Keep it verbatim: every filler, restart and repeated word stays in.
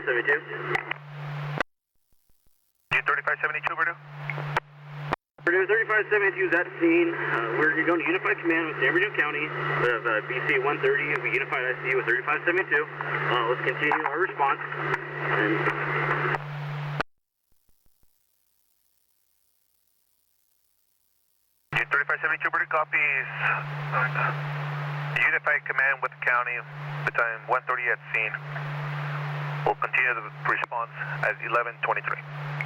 seventy-two. U thirty-five seventy-two, Purdue. Purdue thirty-five seventy-two is at the scene. Uh, we're going to Unified Command with San Bernardino County. We have uh, B C one thirty. We Unified I C with thirty-five seventy-two. Uh, let's continue our response. And U thirty-five seventy-two, Purdue copies. Unified Command with the county. Battalion one thirty at scene. We'll continue the response at eleven twenty-three.